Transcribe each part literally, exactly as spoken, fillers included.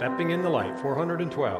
Stepping in the Light, four hundred twelve.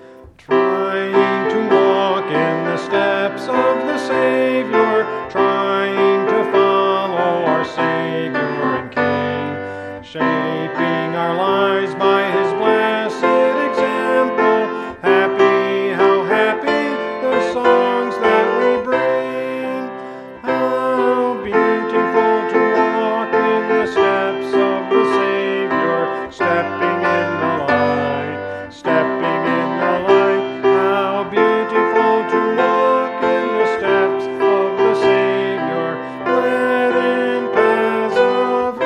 Trying to walk in the steps of the Savior, trying to follow our Savior and King, shaping our lives by His blessed example. Happy, how happy the songs that we bring. How beautiful to walk in the steps of the Savior, stepping in the light, stepping in the light. How beautiful to walk in the steps of the Savior, led in paths of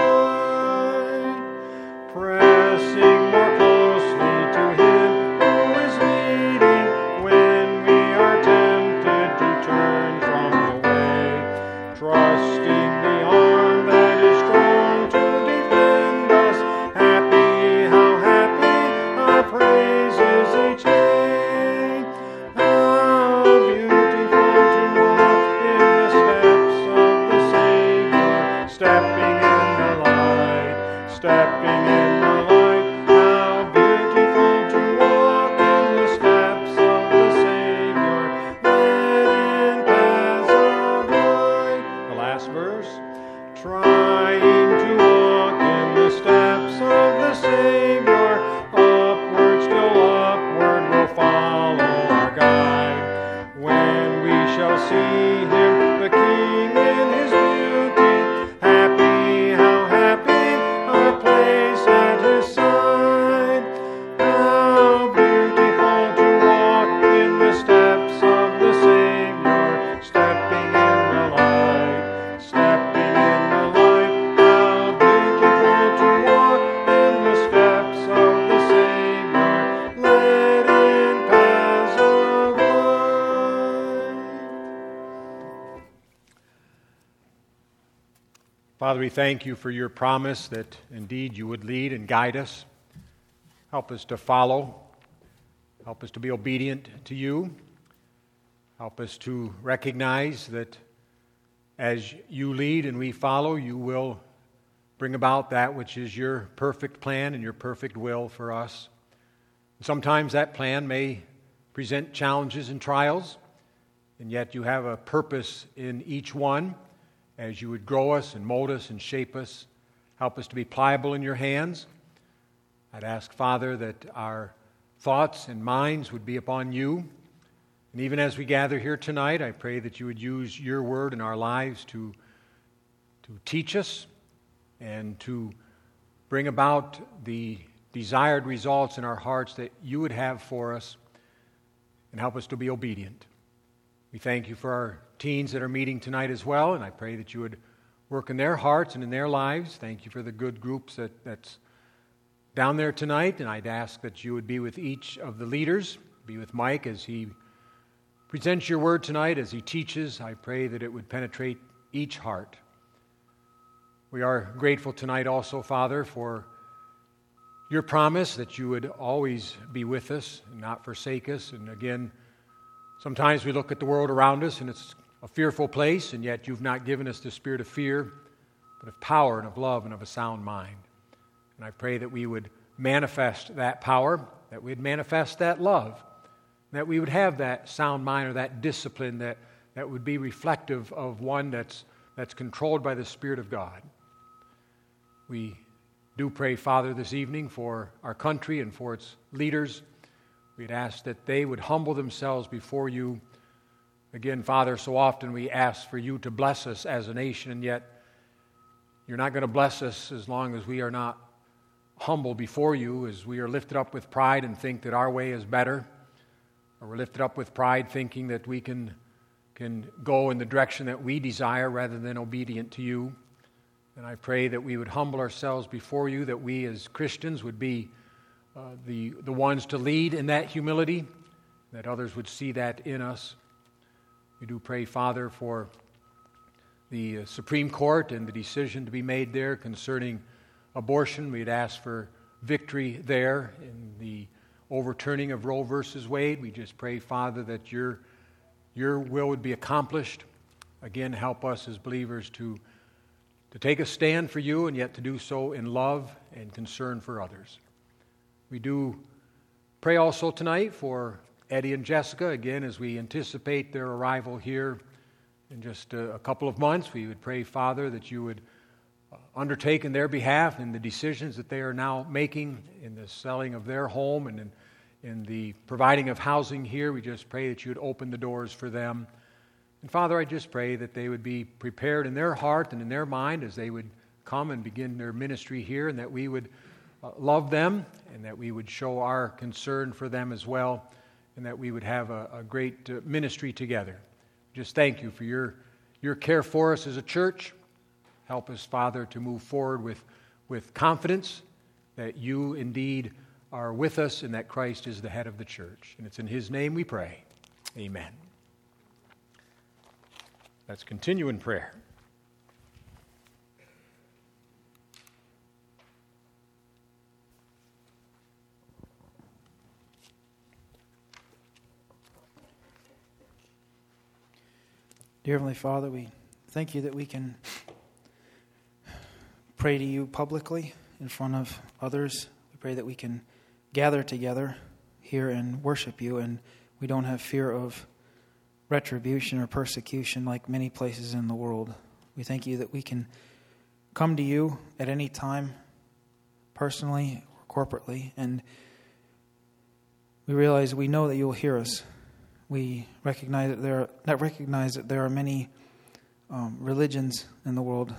light, pressing more closely to Him who is leading when we are tempted to turn from the way, trusting the arm that is strong to defend us. Happy, how happy our praises each day. How beautiful to walk in the steps of the Savior, stepping in the light, stepping in the light. How beautiful to walk in the steps of the Savior, led in paths of light. The last verse. Trying to walk in the steps of the Savior, upward, still upward, will follow our guide. When we shall see Him, the King in His beauty, happy, how happy our place at His side. How beautiful to walk in the steps of the Savior, stepping in the light, stepping in the light. How beautiful to walk in the steps of the Savior, led in paths of light. Father, we thank you for your promise that indeed you would lead and guide us. Help us to follow. Help us to be obedient to you. Help us to recognize that as you lead and we follow, you will bring about that which is your perfect plan and your perfect will for us. Sometimes that plan may present challenges and trials, and yet you have a purpose in each one as you would grow us and mold us and shape us. Help us to be pliable in your hands. I'd ask, Father, that our thoughts and minds would be upon you. And even as we gather here tonight, I pray that you would use your word in our lives to, to teach us and to bring about the desired results in our hearts that you would have for us, and help us to be obedient. We thank you for our teens that are meeting tonight as well, and I pray that you would work in their hearts and in their lives. Thank you for the good groups that, that's down there tonight, and I'd ask that you would be with each of the leaders, be with Mike as he presents your word tonight, as he teaches. I pray that it would penetrate each heart. We are grateful tonight also, Father, for your promise that you would always be with us and not forsake us. And again, sometimes we look at the world around us and it's a fearful place, and yet you've not given us the spirit of fear, but of power and of love and of a sound mind. And I pray that we would manifest that power, that we'd manifest that love, that we would have that sound mind or that discipline that, that would be reflective of one that's, that's controlled by the Spirit of God. We do pray, Father, this evening for our country and for its leaders. We'd ask that they would humble themselves before you. Again, Father, so often we ask for you to bless us as a nation, and yet you're not going to bless us as long as we are not humble before you, as we are lifted up with pride and think that our way is better, or we're lifted up with pride thinking that we can, can go in the direction that we desire rather than obedient to you. And I pray that we would humble ourselves before you, that we as Christians would be uh, the, the ones to lead in that humility, that others would see that in us. We do pray, Father, for the uh, Supreme Court and the decision to be made there concerning abortion. We'd ask for victory there in the overturning of Roe versus Wade. We just pray, Father, that your, your will would be accomplished. Again, help us as believers to, to take a stand for you, and yet to do so in love and concern for others. We do pray also tonight for Eddie and Jessica, again, as we anticipate their arrival here in just a, a couple of months. We would pray, Father, that you would undertake in their behalf in the decisions that they are now making in the selling of their home and in, in the providing of housing here. We just pray that you would open the doors for them. And Father, I just pray that they would be prepared in their heart and in their mind as they would come and begin their ministry here, and that we would uh, love them and that we would show our concern for them as well, and that we would have a, a great uh, ministry together. Just thank you for your, your care for us as a church. Help us, Father, to move forward with, with confidence that you indeed are with us and that Christ is the head of the church. And it's in his name we pray. Amen. Let's continue in prayer. Dear Heavenly Father, we thank you that we can pray to you publicly in front of others. We pray that we can gather together here and worship you, and we don't have fear of retribution or persecution like many places in the world. We thank you that we can come to you at any time, personally or corporately, and we realize we know that you'll hear us. We recognize that there are, not recognize that there are many um, religions in the world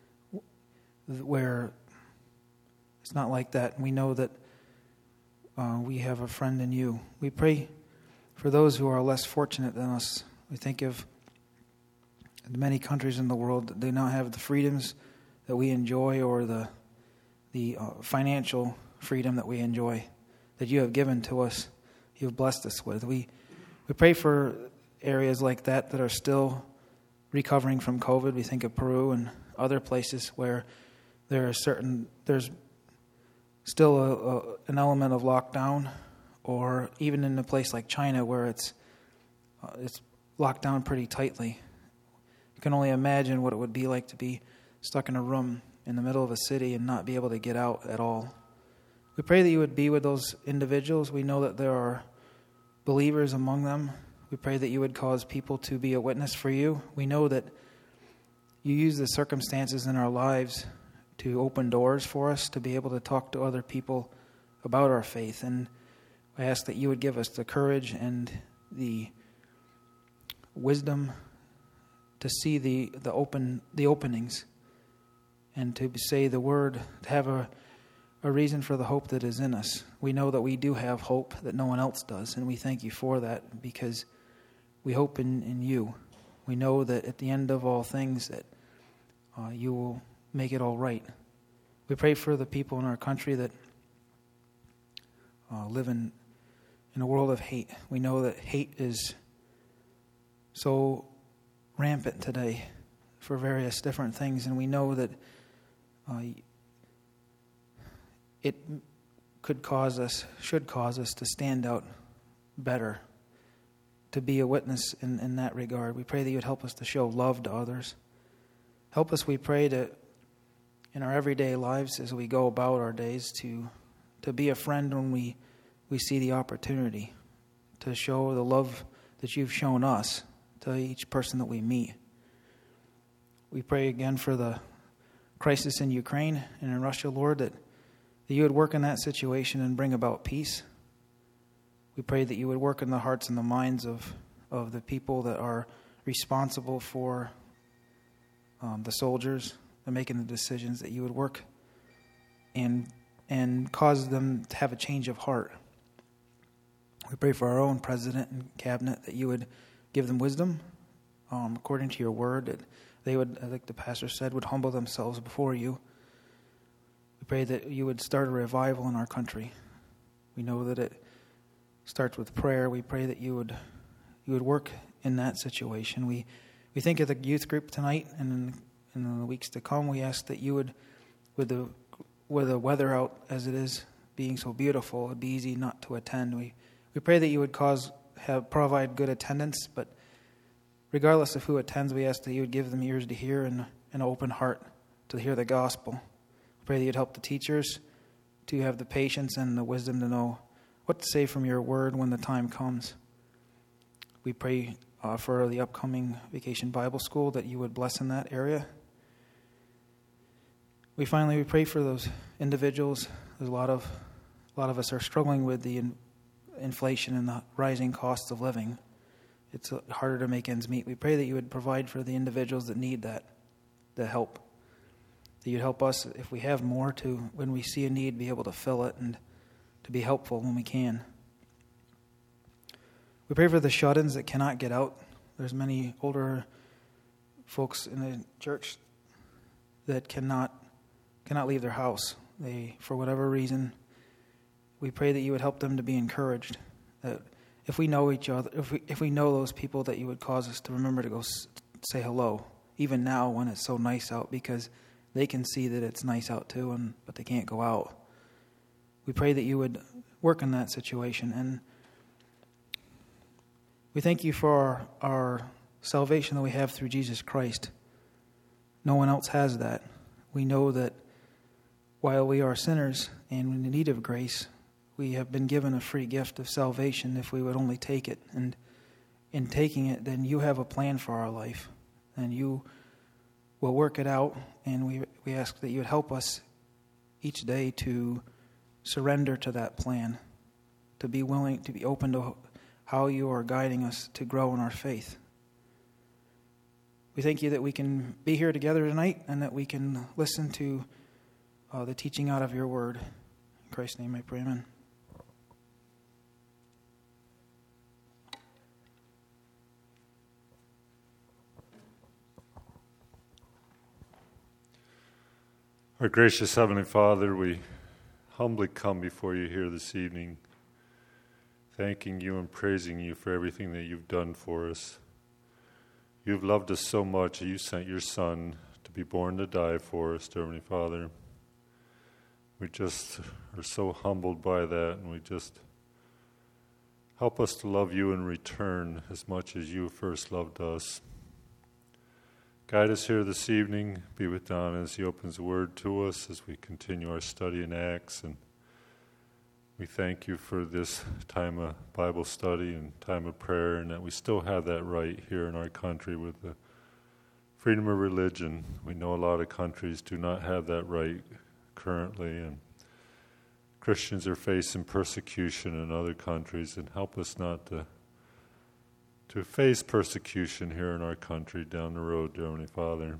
where it's not like that. We know that uh, we have a friend in you. We pray for those who are less fortunate than us. We think of the many countries in the world that do not have the freedoms that we enjoy, or the the uh, financial freedom that we enjoy, that you have given to us, you have blessed us with. We we pray for areas like that that are still recovering from COVID. We think of Peru and other places where there are certain there's still a, a, an element of lockdown, or even in a place like China where it's uh, it's locked down pretty tightly. You can only imagine what it would be like to be stuck in a room in the middle of a city and not be able to get out at all. We pray that you would be with those individuals. We know that there are believers among them. We pray that you would cause people to be a witness for you. We know that you use the circumstances in our lives to open doors for us to be able to talk to other people about our faith. And I ask that you would give us the courage and the wisdom to see the, the open the openings and to say the word, to have a, a reason for the hope that is in us. We know that we do have hope that no one else does, and we thank you for that because we hope in, in you. We know that at the end of all things that uh, you will make it all right. We pray for the people in our country that uh, live in, in a world of hate. We know that hate is so rampant today for various different things, and we know that uh, it could cause us, should cause us to stand out better, to be a witness in, in that regard. We pray that you would help us to show love to others. Help us, we pray, to in our everyday lives as we go about our days to to be a friend when we, we see the opportunity, to show the love that you've shown us to each person that we meet. We pray again for the crisis in Ukraine and in Russia, Lord, that, that you would work in that situation and bring about peace. We pray that you would work in the hearts and the minds of, of the people that are responsible for um, the soldiers and making the decisions, that you would work and and cause them to have a change of heart. We pray for our own president and cabinet, that you would give them wisdom um, according to your word, that they would, like the pastor said, would humble themselves before you. We pray that you would start a revival in our country. We know that it starts with prayer. We pray that you would you would work in that situation. We we think of the youth group tonight, and in, in the weeks to come, we ask that you would, with the with the weather out as it is being so beautiful, it'd be easy not to attend. We we pray that you would cause have provide good attendance, but regardless of who attends, we ask that you would give them ears to hear and an open heart to hear the gospel. We pray that you'd help the teachers to have the patience and the wisdom to know what to say from your word when the time comes. We pray uh, for the upcoming Vacation Bible School that you would bless in that area. We finally we pray for those individuals. There's a lot of a lot of us are struggling with the in, inflation and the rising costs of living. It's harder to make ends meet. We pray that you would provide for the individuals that need that, the help. That you'd help us, if we have more, to, when we see a need, be able to fill it and to be helpful when we can. We pray for the shut-ins that cannot get out. There's many older folks in the church that cannot cannot leave their house. They, for whatever reason, we pray that you would help them to be encouraged. That if we know each other, if we if we know those people, that you would cause us to remember to go s- say hello, even now when it's so nice out, because they can see that it's nice out too, and but they can't go out. We pray that you would work in that situation, and we thank you for our, our salvation that we have through Jesus Christ. No one else has that. We know that while we are sinners and in need of grace, we have been given a free gift of salvation if we would only take it. And in taking it, then you have a plan for our life, and you will work it out. And we we ask that you would help us each day to surrender to that plan, to be willing, to be open to how you are guiding us to grow in our faith. We thank you that we can be here together tonight and that we can listen to uh, the teaching out of your word. In Christ's name I pray, amen. Our gracious Heavenly Father, we humbly come before you here this evening, thanking you and praising you for everything that you've done for us. You've loved us so much that you sent your Son to be born to die for us, dear Heavenly Father. We just are so humbled by that, and we just help us to love you in return as much as you first loved us. Guide us here this evening. Be with Don as he opens the word to us as we continue our study in Acts. And we thank you for this time of Bible study and time of prayer, and that we still have that right here in our country with the freedom of religion. We know a lot of countries do not have that right currently, and Christians are facing persecution in other countries, and help us not to to face persecution here in our country down the road, dear Heavenly Father.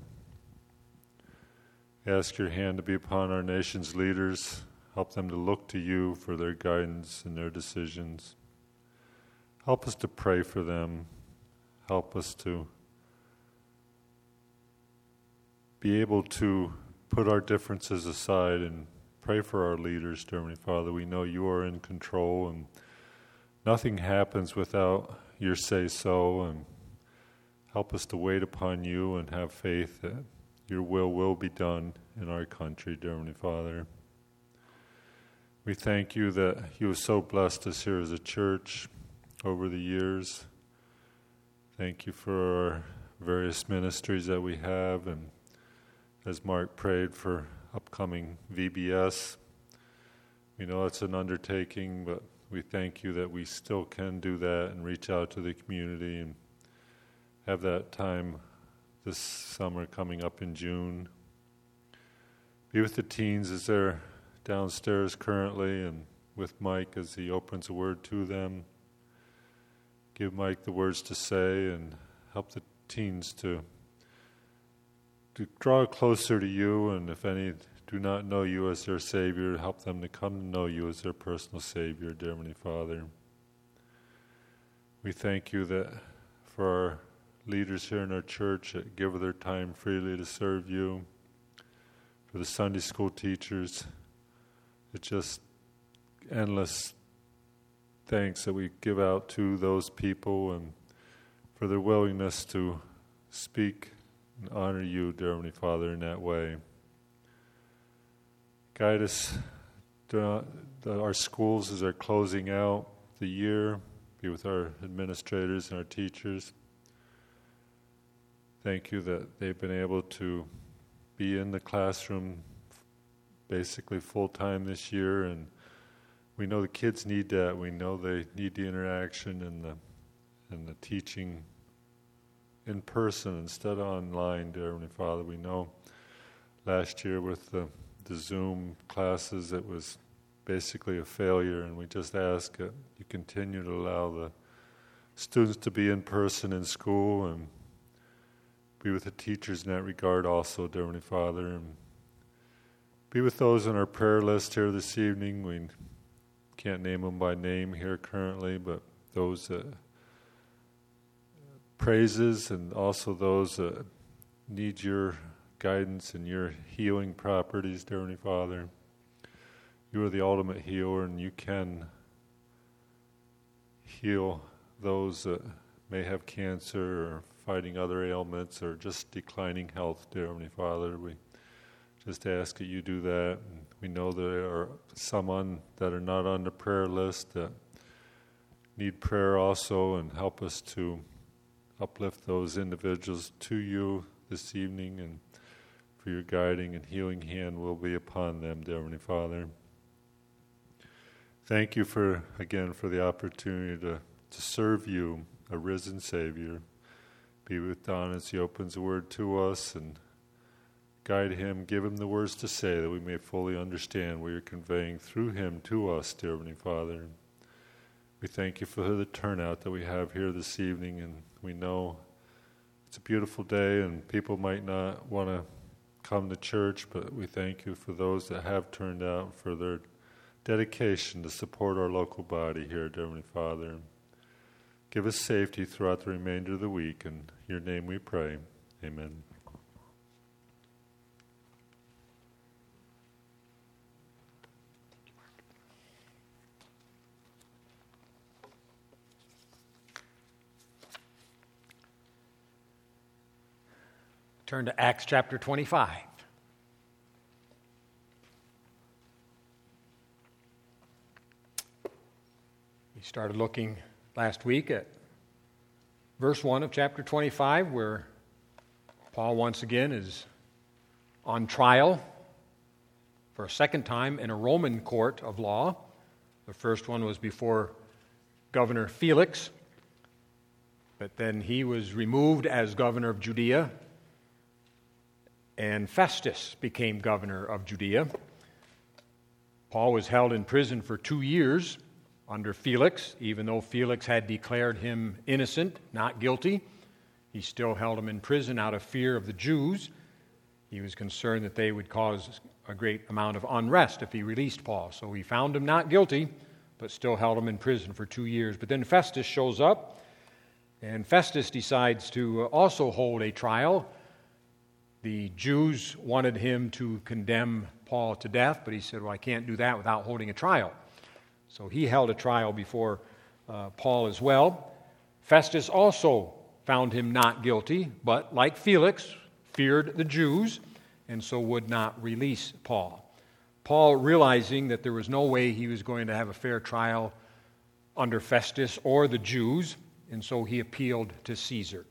We ask your hand to be upon our nation's leaders. Help them to look to you for their guidance and their decisions. Help us to pray for them. Help us to be able to put our differences aside and pray for our leaders, dear Heavenly Father. We know you are in control, and nothing happens without your say-so, and help us to wait upon you and have faith that your will will be done in our country, dear Heavenly Father. We thank you that you have so blessed us here as a church over the years. Thank you for our various ministries that we have, and as Mark prayed for upcoming V B S, we know it's an undertaking, but we thank you that we still can do that and reach out to the community and have that time this summer coming up in June. Be with the teens as they're downstairs currently, and with Mike as he opens a word to them. Give Mike the words to say and help the teens to, to draw closer to you, and if any do not know you as their Savior, help them to come to know you as their personal Savior, dear Heavenly Father. We thank you that for our leaders here in our church that give their time freely to serve you, for the Sunday school teachers, it's just endless thanks that we give out to those people, and for their willingness to speak and honor you, dear Heavenly Father, in that way. Guide us to our schools as they're closing out the year. Be with our administrators and our teachers. Thank you that they've been able to be in the classroom basically full-time this year, and we know the kids need that. We know they need the interaction and the and the teaching in person instead of online, dear Heavenly Father. We know last year with the, the Zoom classes it was basically a failure, and we just ask that you continue to allow the students to be in person in school and be with the teachers in that regard also, dear Heavenly Father, and be with those on our prayer list here this evening. We can't name them by name here currently, but those that praises and also those that need your guidance and your healing properties, dear Heavenly Father. You are the ultimate healer, and you can heal those that may have cancer or fighting other ailments or just declining health, dear Heavenly Father. We just ask that you do that. And we know there are some on, that are not on the prayer list that need prayer also, and help us to uplift those individuals to you this evening, and for your guiding and healing hand will be upon them, dear Heavenly Father. Thank you for, again, for the opportunity to, to serve you, a risen Savior. Be with Don as he opens the word to us, and guide him, give him the words to say that we may fully understand what you're conveying through him to us, dear Heavenly Father. We thank you for the turnout that we have here this evening, and we know it's a beautiful day and people might not want to come to church, but we thank you for those that have turned out, for their dedication to support our local body here, dear Heavenly Father. Give us safety throughout the remainder of the week. In your name we pray. Amen. Turn to Acts chapter twenty-five. We started looking last week at verse one of chapter twenty-five, where Paul once again is on trial for a second time in a Roman court of law. The first one was before Governor Felix, but then he was removed as governor of Judea, and Festus became governor of Judea. Paul was held in prison for two years under Felix. Even though Felix had declared him innocent, not guilty, he still held him in prison out of fear of the Jews. He was concerned that they would cause a great amount of unrest if he released Paul. So he found him not guilty, but still held him in prison for two years. But then Festus shows up, and Festus decides to also hold a trial. The Jews wanted him to condemn Paul to death, but he said, well, I can't do that without holding a trial. So he held a trial before uh, Paul as well. Festus also found him not guilty, but like Felix, feared the Jews, and so would not release Paul. Paul, realizing that there was no way he was going to have a fair trial under Festus or the Jews, and so he appealed to Caesar.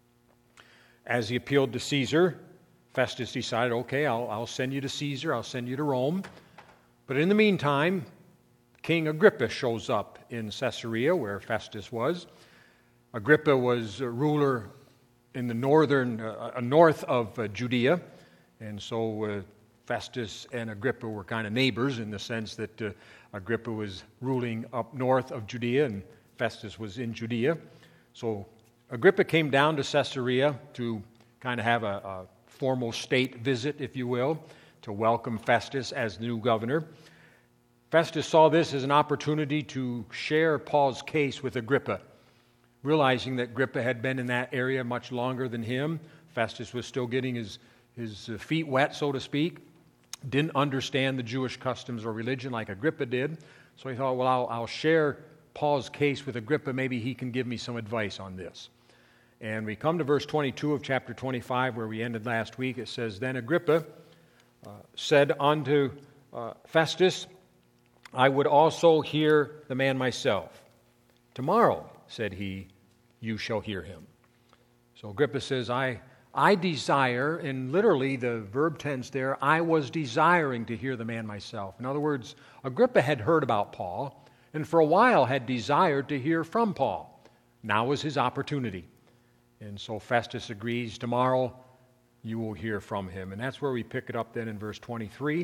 As he appealed to Caesar, Festus decided, okay, I'll, I'll send you to Caesar, I'll send you to Rome. But in the meantime, King Agrippa shows up in Caesarea, where Festus was. Agrippa was a ruler in the northern, uh, north of uh, Judea, and so uh, Festus and Agrippa were kind of neighbors in the sense that uh, Agrippa was ruling up north of Judea, and Festus was in Judea. So Agrippa came down to Caesarea to kind of have a, a formal state visit, if you will, to welcome Festus as the new governor. Festus saw this as an opportunity to share Paul's case with Agrippa. Realizing that Agrippa had been in that area much longer than him, Festus was still getting his, his feet wet, so to speak, didn't understand the Jewish customs or religion like Agrippa did. So he thought, well, I'll, I'll share Paul's case with Agrippa. Maybe he can give me some advice on this. And we come to verse twenty-two of chapter twenty-five, where we ended last week. It says, Then Agrippa uh, said unto uh, Festus, I would also hear the man myself. Tomorrow, said he, you shall hear him. So Agrippa says, I, I desire, and literally the verb tense there, I was desiring to hear the man myself. In other words, Agrippa had heard about Paul, and for a while had desired to hear from Paul. Now was his opportunity. And so Festus agrees, tomorrow you will hear from him. And that's where we pick it up then in verse twenty-three.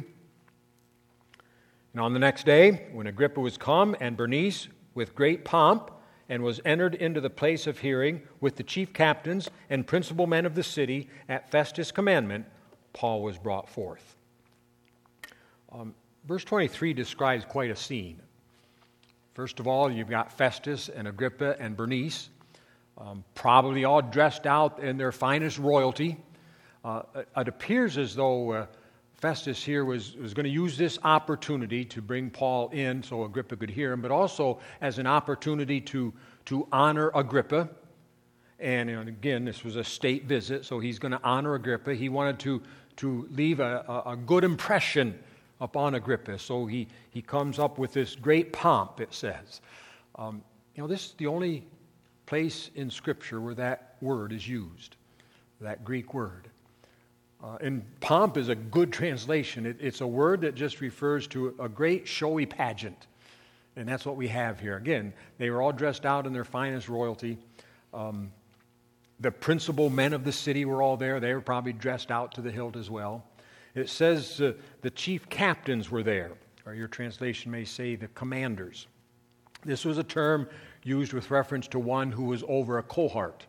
And on the next day, when Agrippa was come, and Bernice, with great pomp, and was entered into the place of hearing with the chief captains and principal men of the city, at Festus' commandment, Paul was brought forth. Um, verse twenty-three describes quite a scene. First of all, you've got Festus and Agrippa and Bernice, um, probably all dressed out in their finest royalty. Uh, it appears as though uh, Festus here was, was going to use this opportunity to bring Paul in so Agrippa could hear him, but also as an opportunity to, to honor Agrippa. And, and again, this was a state visit, so he's going to honor Agrippa. He wanted to, to leave a, a, a good impression upon Agrippa. So he, he comes up with this great pomp, it says. Um, you know, this is the only place in Scripture where that word is used, that Greek word. Uh, and pomp is a good translation. It, it's a word that just refers to a great showy pageant. And that's what we have here. Again, they were all dressed out in their finest royalty. Um, the principal men of the city were all there. They were probably dressed out to the hilt as well. It says uh, the chief captains were there, or your translation may say the commanders. This was a term used with reference to one who was over a cohort.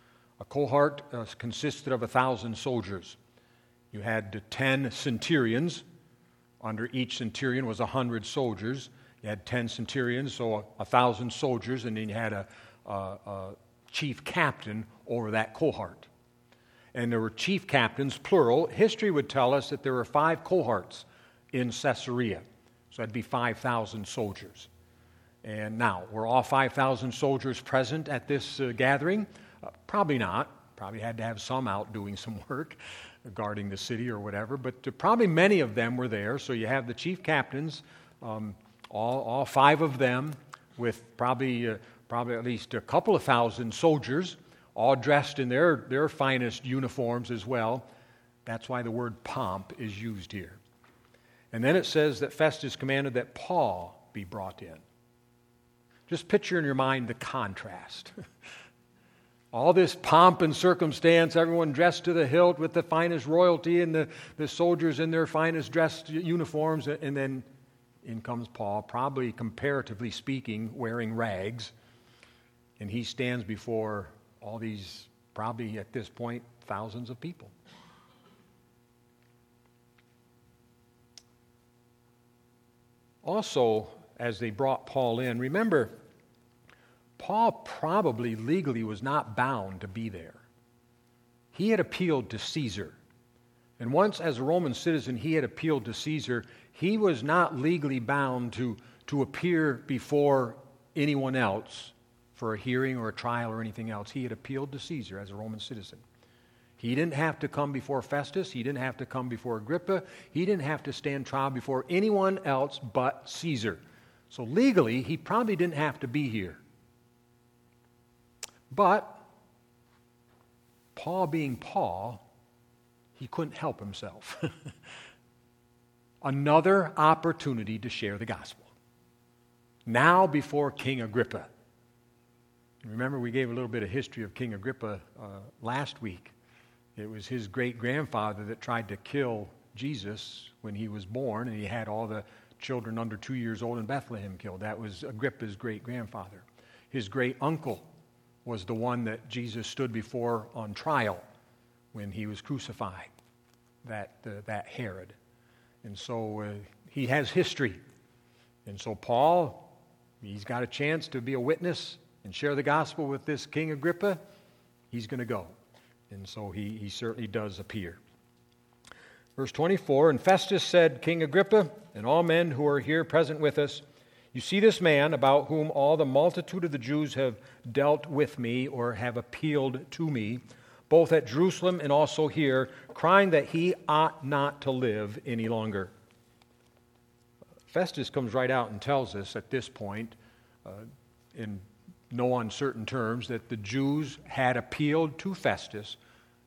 A cohort uh, consisted of a thousand soldiers. You had ten centurions. Under each centurion was a hundred soldiers. You had ten centurions, so a, a thousand soldiers, and then you had a, a, a chief captain over that cohort. And there were chief captains, plural. History would tell us that there were five cohorts in Caesarea. So that'd be five thousand soldiers. And now, were all five thousand soldiers present at this uh, gathering? Uh, probably not. Probably had to have some out doing some work, guarding the city or whatever. But uh, probably many of them were there. So you have the chief captains, um, all, all five of them, with probably, uh, probably at least a couple of thousand soldiers, all dressed in their, their finest uniforms as well. That's why the word pomp is used here. And then it says that Festus commanded that Paul be brought in. Just picture in your mind the contrast. All this pomp and circumstance, everyone dressed to the hilt with the finest royalty and the, the soldiers in their finest dressed uniforms, and then in comes Paul, probably comparatively speaking, wearing rags, and he stands before all these, probably at this point, thousands of people. Also, as they brought Paul in, remember, Paul probably legally was not bound to be there. He had appealed to Caesar. And once, as a Roman citizen, he had appealed to Caesar, he was not legally bound to, to appear before anyone else for a hearing or a trial or anything else. He had appealed to Caesar as a Roman citizen. He didn't have to come before Festus. He didn't have to come before Agrippa. He didn't have to stand trial before anyone else but Caesar. So legally, he probably didn't have to be here. But Paul being Paul, he couldn't help himself. Another opportunity to share the gospel. Now before King Agrippa. Remember, we gave a little bit of history of King Agrippa uh, last week. It was his great-grandfather that tried to kill Jesus when he was born, and he had all the children under two years old in Bethlehem killed. That was Agrippa's great-grandfather. His great-uncle was the one that Jesus stood before on trial when he was crucified, that, uh, that Herod. And so uh, he has history. And so Paul, he's got a chance to be a witness and share the gospel with this King Agrippa. He's going to go. And so he, he certainly does appear. Verse twenty-four, and Festus said, King Agrippa, and all men who are here present with us, you see this man about whom all the multitude of the Jews have dealt with me or have appealed to me, both at Jerusalem and also here, crying that he ought not to live any longer. Festus comes right out and tells us at this point, uh, in no uncertain terms, that the Jews had appealed to Festus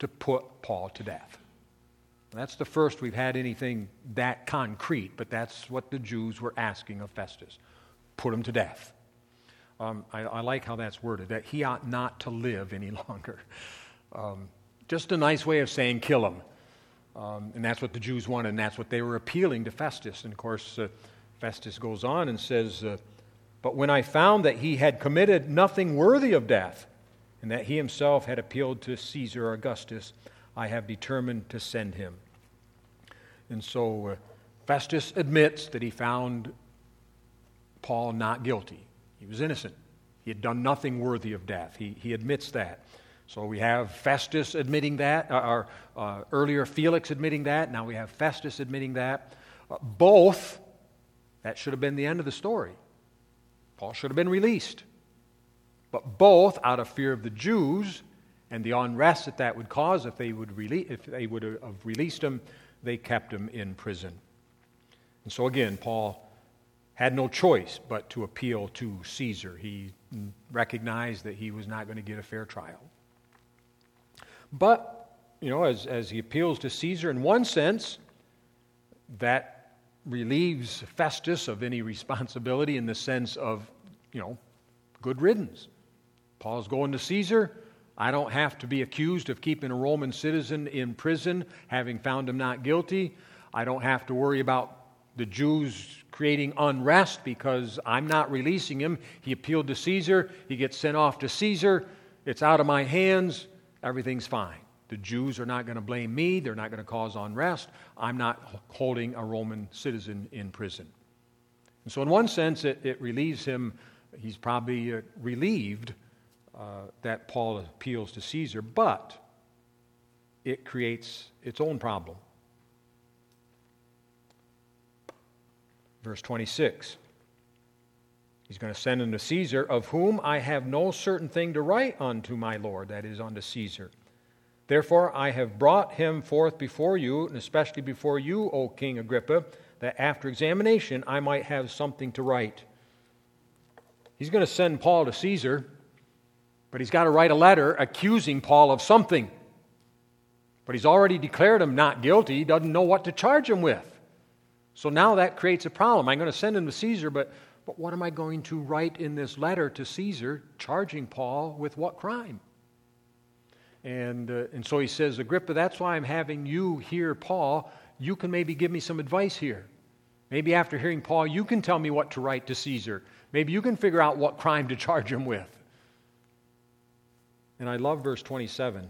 to put Paul to death. That's the first we've had anything that concrete, but that's what the Jews were asking of Festus. Put him to death. Um, I, I like how that's worded, that he ought not to live any longer. Um, just a nice way of saying kill him. Um, and that's what the Jews wanted, and that's what they were appealing to Festus. And of course, uh, Festus goes on and says, uh, but when I found that he had committed nothing worthy of death, and that he himself had appealed to Caesar Augustus, I have determined to send him. And so uh, Festus admits that he found Paul not guilty. He was innocent. He had done nothing worthy of death. He, he admits that. So we have Festus admitting that, or uh, earlier Felix admitting that. Now we have Festus admitting that. Uh, both, that should have been the end of the story. Paul should have been released. But both, out of fear of the Jews and the unrest that that would cause if they would rele- if they would have released him, they kept him in prison. And so again, Paul had no choice but to appeal to Caesar. He recognized that he was not going to get a fair trial. But, you know, as, as he appeals to Caesar, in one sense, that relieves Festus of any responsibility in the sense of, you know, good riddance. Paul's going to Caesar. I don't have to be accused of keeping a Roman citizen in prison, having found him not guilty. I don't have to worry about the Jews creating unrest because I'm not releasing him. He appealed to Caesar. He gets sent off to Caesar. It's out of my hands. Everything's fine. The Jews are not going to blame me. They're not going to cause unrest. I'm not holding a Roman citizen in prison. And so in one sense, it, it relieves him. He's probably uh, relieved uh, that Paul appeals to Caesar, but it creates its own problem. Verse twenty-six. He's going to send him to Caesar, of whom I have no certain thing to write unto my Lord, that is, unto Caesar. Therefore I have brought him forth before you, and especially before you, O King Agrippa, that after examination I might have something to write. He's going to send Paul to Caesar, but he's got to write a letter accusing Paul of something. But he's already declared him not guilty. He doesn't know what to charge him with. So now that creates a problem. I'm going to send him to Caesar, but But what am I going to write in this letter to Caesar charging Paul with what crime? And, uh, and so he says, Agrippa, that's why I'm having you hear Paul. You can maybe give me some advice here. Maybe after hearing Paul, you can tell me what to write to Caesar. Maybe you can figure out what crime to charge him with. And I love verse twenty-seven.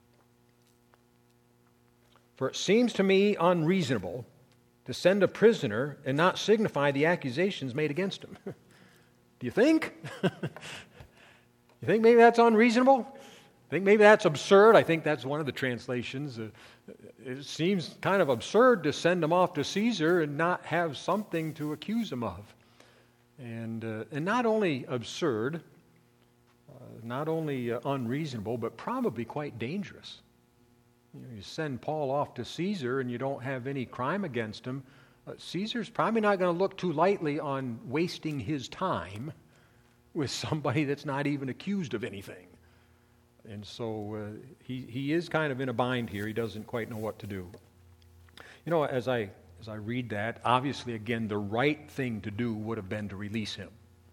For it seems to me unreasonable to send a prisoner and not signify the accusations made against him. Do you think? You think maybe that's unreasonable? Think maybe that's absurd? I think that's one of the translations. Uh, it seems kind of absurd to send him off to Caesar and not have something to accuse him of. And, uh, and not only absurd, uh, not only uh, unreasonable, but probably quite dangerous. You know, you send Paul off to Caesar and you don't have any crime against him. Uh, Caesar's probably not going to look too lightly on wasting his time with somebody that's not even accused of anything. And so uh, he, he is kind of in a bind here. He doesn't quite know what to do. You know, as I, as I read that, obviously, again, the right thing to do would have been to release him.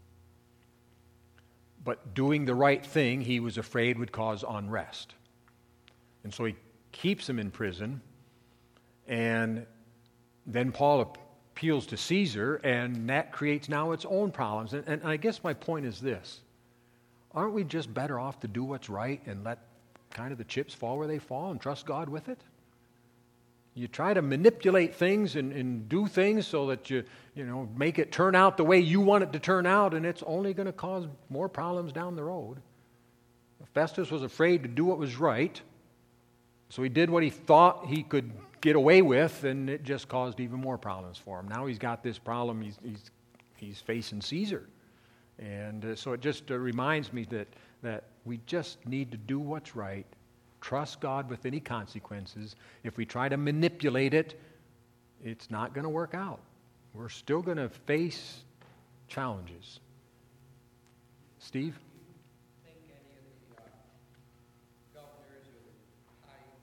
But doing the right thing, he was afraid would cause unrest. And so he keeps him in prison, and then Paul appeals to Caesar, and that creates now its own problems. And, and I guess my point is this. Aren't we just better off to do what's right and let kind of the chips fall where they fall and trust God with it? You try to manipulate things and, and do things so that you, you know, make it turn out the way you want it to turn out, and it's only going to cause more problems down the road. Festus was afraid to do what was right, so he did what he thought he could get away with, and it just caused even more problems for him. Now he's got this problem. He's he's, he's facing Caesar. And uh, so it just uh, reminds me that, that we just need to do what's right, trust God with any consequences. If we try to manipulate it, it's not going to work out. We're still going to face challenges. Steve? Think any of the uh, governors or high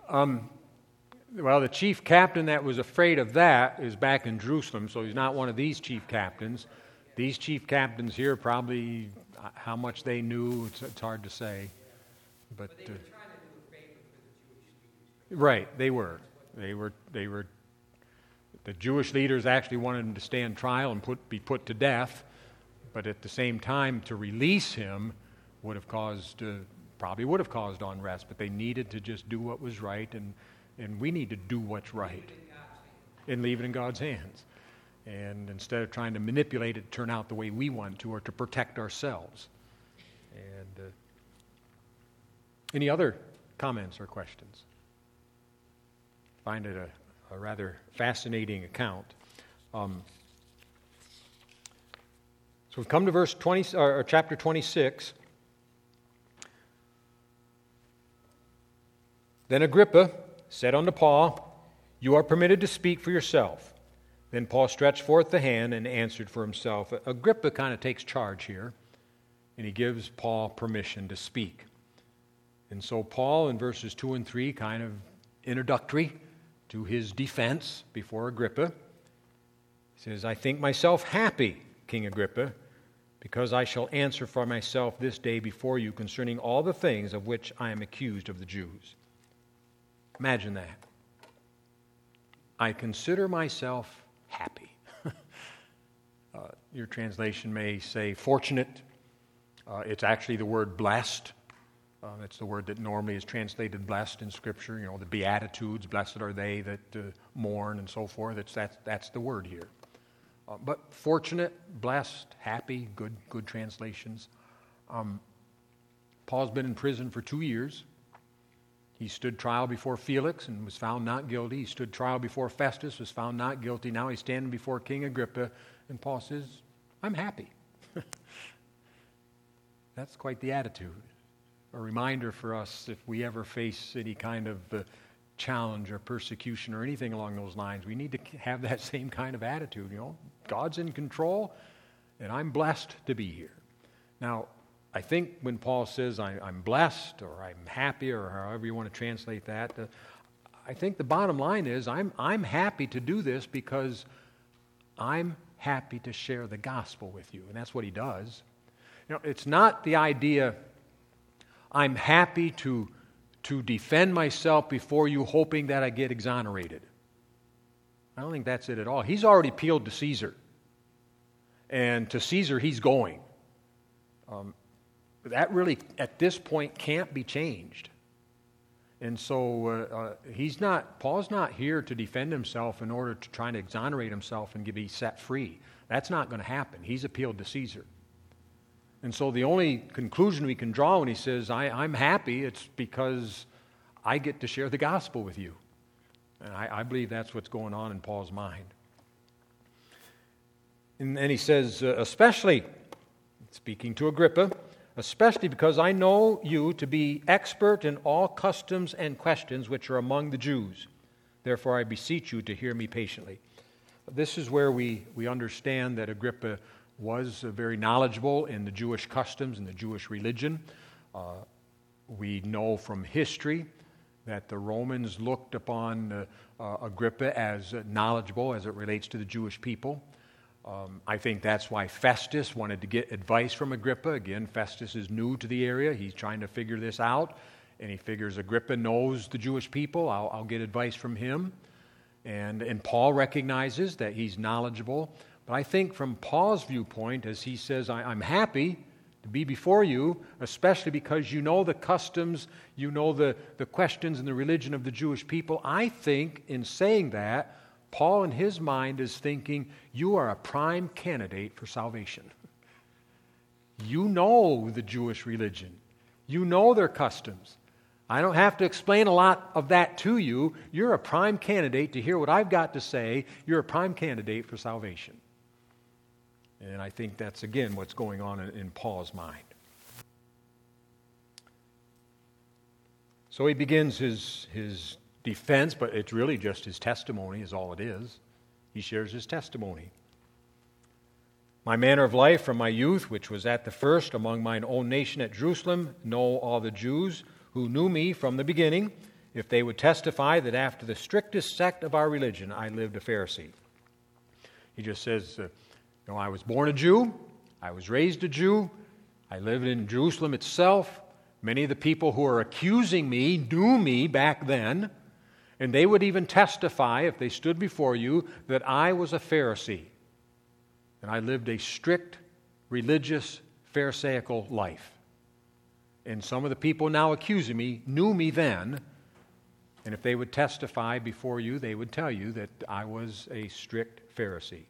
Um, well, the chief captain that was afraid of that is back in Jerusalem, so he's not one of these chief captains. These chief captains here, probably how much they knew, it's, it's hard to say. But, But they uh, were trying to do a favor for the Jewish leaders. right, they were. They were. They were. The Jewish leaders actually wanted him to stand trial and put, be put to death, but at the same time, to release him would have caused, uh, probably would have caused unrest. But they needed to just do what was right, and and we need to do what's right, and leave it in God's hands. And instead of trying to manipulate it to turn out the way we want to, or to protect ourselves. And uh, any other comments or questions? Find it a, a rather fascinating account. Um, so we've come to verse twenty, or chapter twenty-six. Then Agrippa said unto Paul, "You are permitted to speak for yourself." Then Paul stretched forth the hand and answered for himself. Agrippa kind of takes charge here, and he gives Paul permission to speak. And so Paul, in verses two and three, kind of introductory to his defense before Agrippa, says, "I think myself happy, King Agrippa, because I shall answer for myself this day before you concerning all the things of which I am accused of the Jews." Imagine that. I consider myself happy. uh, your translation may say fortunate. Uh, it's actually the word blessed. Uh, that's the word that normally is translated blessed in Scripture. You know, the Beatitudes, blessed are they that uh, mourn and so forth. It's, that's, that's the word here. Uh, but fortunate, blessed, happy, good, good translations. Um, Paul's been in prison for two years. He stood trial before Felix and was found not guilty. He stood trial before Festus, was found not guilty. Now he's standing before King Agrippa, and Paul says, "I'm happy." That's quite the attitude. A reminder for us, if we ever face any kind of uh, challenge or persecution or anything along those lines, we need to have that same kind of attitude. You know, God's in control, and I'm blessed to be here. Now, I think when Paul says I, I'm blessed or I'm happy or however you want to translate that, uh, I think the bottom line is I'm, I'm happy to do this because I'm happy to share the gospel with you. And that's what he does. You know, it's not the idea I'm happy to, to defend myself before you hoping that I get exonerated. I don't think that's it at all. He's already appealed to Caesar. And to Caesar he's going. Um, That really, at this point, can't be changed. And so uh, uh, he's not, Paul's not here to defend himself in order to try to exonerate himself and be set free. That's not going to happen. He's appealed to Caesar. And so the only conclusion we can draw when he says, I, I'm happy, it's because I get to share the gospel with you. And I, I believe that's what's going on in Paul's mind. And then he says, uh, especially, speaking to Agrippa, especially because I know you to be expert in all customs and questions which are among the Jews. Therefore I beseech you to hear me patiently. This is where we, we understand that Agrippa was uh, very knowledgeable in the Jewish customs and the Jewish religion. Uh, we know from history that the Romans looked upon uh, uh, Agrippa as uh, knowledgeable as it relates to the Jewish people. Um, I think that's why Festus wanted to get advice from Agrippa. Again, Festus is new to the area. He's trying to figure this out, and he figures Agrippa knows the Jewish people. I'll, I'll get advice from him. And, and Paul recognizes that he's knowledgeable. But I think from Paul's viewpoint, as he says, I, I'm happy to be before you, especially because you know the customs, you know the, the questions and the religion of the Jewish people. I think in saying that, Paul in his mind is thinking, you are a prime candidate for salvation. You know the Jewish religion. You know their customs. I don't have to explain a lot of that to you. You're a prime candidate to hear what I've got to say. You're a prime candidate for salvation. And I think that's, again, what's going on in, in Paul's mind. So he begins his, his defense, but it's really just his testimony is all it is. He shares his testimony. My manner of life from my youth, which was at the first among mine own nation at Jerusalem, know all the Jews who knew me from the beginning, if they would testify that after the strictest sect of our religion, I lived a Pharisee. He just says, uh, you know, I was born a Jew, I was raised a Jew, I lived in Jerusalem itself. Many of the people who are accusing me knew me back then, and they would even testify, if they stood before you, that I was a Pharisee, and I lived a strict, religious, Pharisaical life. And some of the people now accusing me knew me then, and if they would testify before you, they would tell you that I was a strict Pharisee.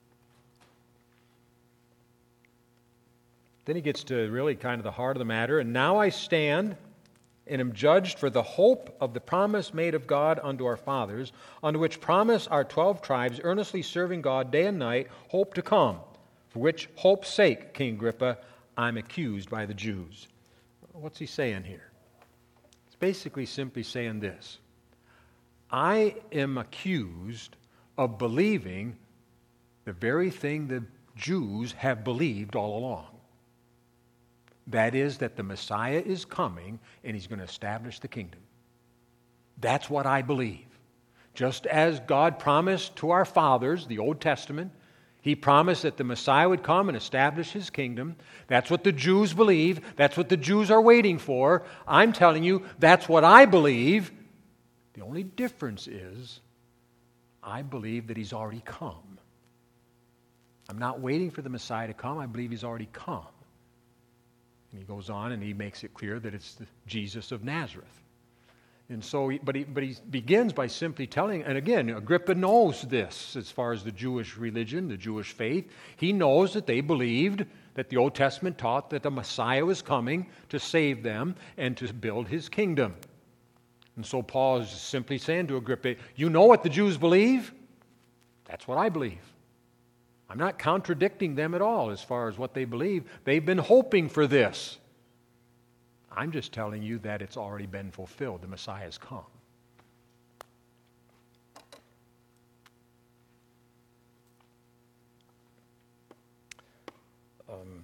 Then he gets to really kind of the heart of the matter. And now I stand and am judged for the hope of the promise made of God unto our fathers, unto which promise our twelve tribes, earnestly serving God day and night, hope to come. For which hope's sake, King Agrippa, I'm accused by the Jews. What's he saying here? It's basically simply saying this. I am accused of believing the very thing the Jews have believed all along. That is, that the Messiah is coming and he's going to establish the kingdom. That's what I believe. Just as God promised to our fathers, the Old Testament, he promised that the Messiah would come and establish his kingdom. That's what the Jews believe. That's what the Jews are waiting for. I'm telling you, that's what I believe. The only difference is, I believe that he's already come. I'm not waiting for the Messiah to come. I believe he's already come. And he goes on and he makes it clear that it's the Jesus of Nazareth. And so, he, but, he, but he begins by simply telling, and again, Agrippa knows this as far as the Jewish religion, the Jewish faith. He knows that they believed that the Old Testament taught that the Messiah was coming to save them and to build his kingdom. And so Paul is simply saying to Agrippa, you know what the Jews believe? That's what I believe. I'm not contradicting them at all as far as what they believe. They've been hoping for this. I'm just telling you that it's already been fulfilled. The Messiah has come. Um,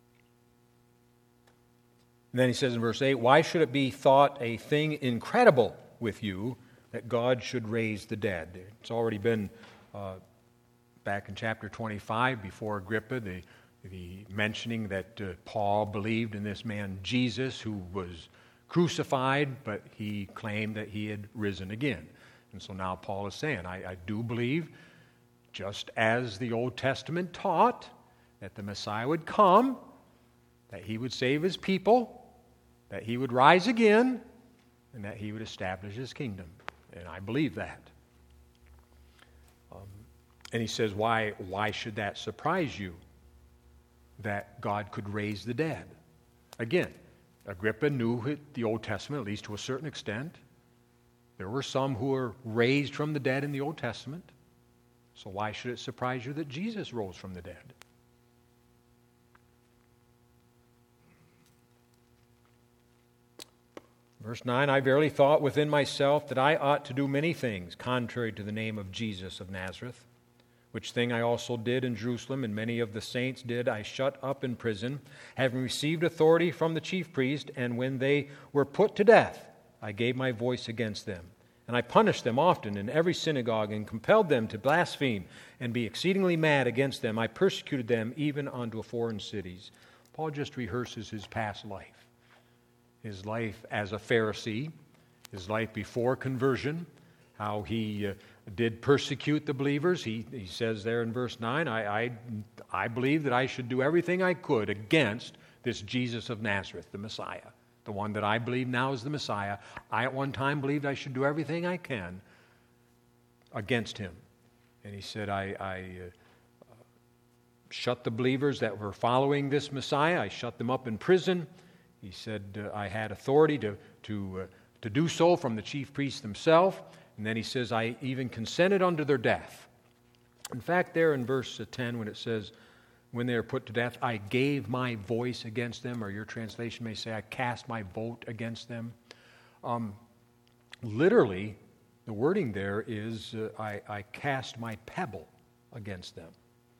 and then he says in verse eight, why should it be thought a thing incredible with you that God should raise the dead? It's already been uh, back in chapter twenty-five, before Agrippa, the, the mentioning that uh, Paul believed in this man Jesus who was crucified, but he claimed that he had risen again. And so now Paul is saying, I, I do believe, just as the Old Testament taught, that the Messiah would come, that he would save his people, that he would rise again, and that he would establish his kingdom. And I believe that. Um, And he says, why, why should that surprise you, that God could raise the dead? Again, Agrippa knew the Old Testament, at least to a certain extent. There were some who were raised from the dead in the Old Testament. So why should it surprise you that Jesus rose from the dead? Verse nine, I verily thought within myself that I ought to do many things contrary to the name of Jesus of Nazareth. Which thing I also did in Jerusalem, and many of the saints did I shut up in prison, having received authority from the chief priest, and when they were put to death, I gave my voice against them. And I punished them often in every synagogue, and compelled them to blaspheme, and be exceedingly mad against them. I persecuted them even unto foreign cities. Paul just rehearses his past life. His life as a Pharisee, his life before conversion, how he uh, did persecute the believers. He, he says there in verse nine, I, I, I believe that I should do everything I could against this Jesus of Nazareth, the Messiah, the one that I believe now is the Messiah. I at one time believed I should do everything I can against him. And he said, I, I uh, shut the believers that were following this Messiah, I shut them up in prison. He said, uh, I had authority to, to, uh, to do so from the chief priest himself. And then he says, I even consented unto their death. In fact, there in verse ten, when it says, when they are put to death, I gave my voice against them, or your translation may say, I cast my vote against them. Um, literally, the wording there is, uh, I, I cast my pebble against them.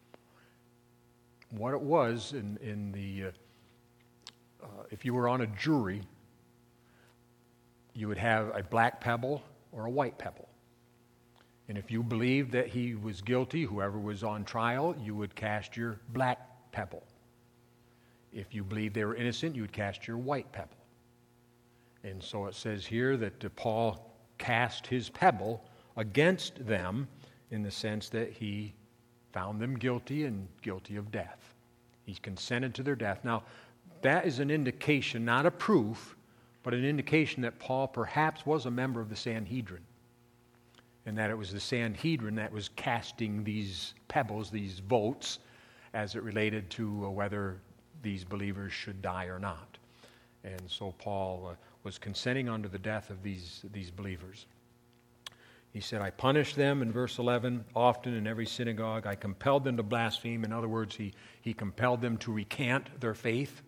What it was in, in the, uh, uh, if you were on a jury, you would have a black pebble or a white pebble. And if you believed that he was guilty, whoever was on trial, you would cast your black pebble. If you believed they were innocent, you would cast your white pebble. And so it says here that uh, Paul cast his pebble against them in the sense that he found them guilty and guilty of death. He consented to their death. Now, that is an indication, not a proof, but an indication that Paul perhaps was a member of the Sanhedrin, and that it was the Sanhedrin that was casting these pebbles, these votes, as it related to uh, whether these believers should die or not. And so Paul uh, was consenting unto the death of these, these believers. He said, I punished them, in verse eleven, often in every synagogue. I compelled them to blaspheme. In other words, he, he compelled them to recant their faith.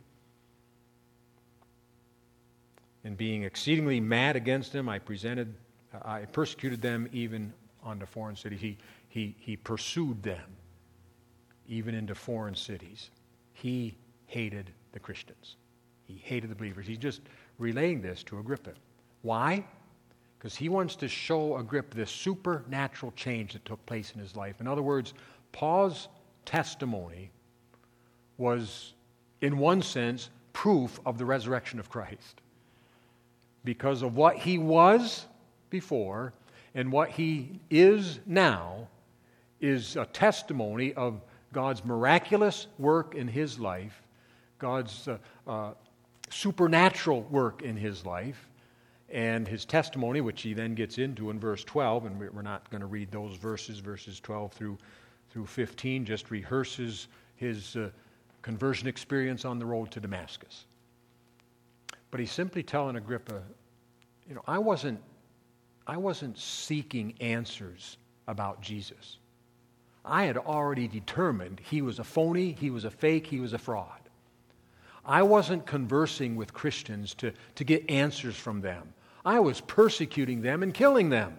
And being exceedingly mad against them, I presented, I persecuted them even unto foreign cities. He, he, he pursued them even into foreign cities. He hated the Christians. He hated the believers. He's just relaying this to Agrippa. Why? Because he wants to show Agrippa this supernatural change that took place in his life. In other words, Paul's testimony was, in one sense, proof of the resurrection of Christ. Because of what he was before and what he is now is a testimony of God's miraculous work in his life, God's uh, uh, supernatural work in his life, and his testimony, which he then gets into in verse twelve, and we're not going to read those verses, verses twelve through, through fifteen, just rehearses his uh, conversion experience on the road to Damascus. But he's simply telling Agrippa, you know, I wasn't, I wasn't seeking answers about Jesus. I had already determined he was a phony, he was a fake, he was a fraud. I wasn't conversing with Christians to, to get answers from them. I was persecuting them and killing them.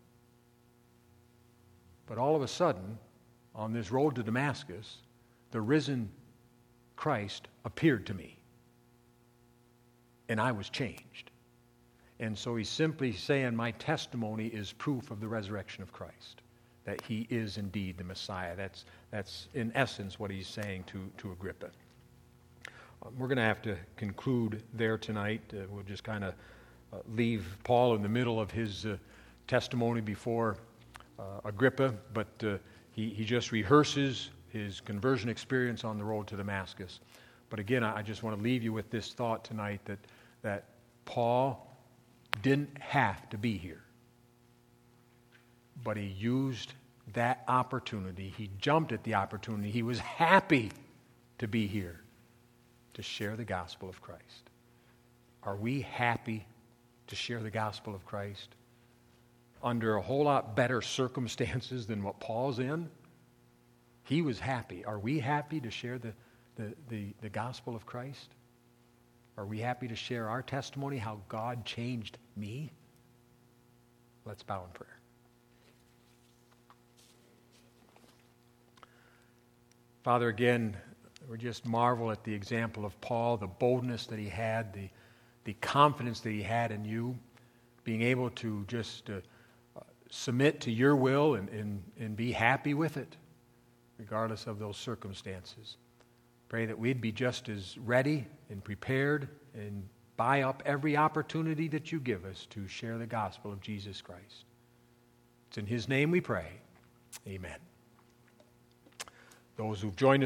But all of a sudden, on this road to Damascus, the risen Christ appeared to me. And I was changed. And so he's simply saying my testimony is proof of the resurrection of Christ, that he is indeed the Messiah. That's, that's in essence what he's saying to, to Agrippa. Um, we're going to have to conclude there tonight. Uh, we'll just kind of uh, leave Paul in the middle of his uh, testimony before uh, Agrippa, but uh, he, he just rehearses his conversion experience on the road to Damascus. But again, I, I just want to leave you with this thought tonight that, that Paul didn't have to be here. But he used that opportunity. He jumped at the opportunity. He was happy to be here to share the gospel of Christ. Are we happy to share the gospel of Christ under a whole lot better circumstances than what Paul's in? He was happy. Are we happy to share the, the, the, the gospel of Christ? Are we happy to share our testimony, how God changed me? Let's bow in prayer. Father, again, we just marvel at the example of Paul, the boldness that he had, the, the confidence that he had in you, being able to just uh, submit to your will and, and, and be happy with it, regardless of those circumstances. Pray that we'd be just as ready and prepared and buy up every opportunity that you give us to share the gospel of Jesus Christ. It's in his name we pray. Amen. Those who've joined us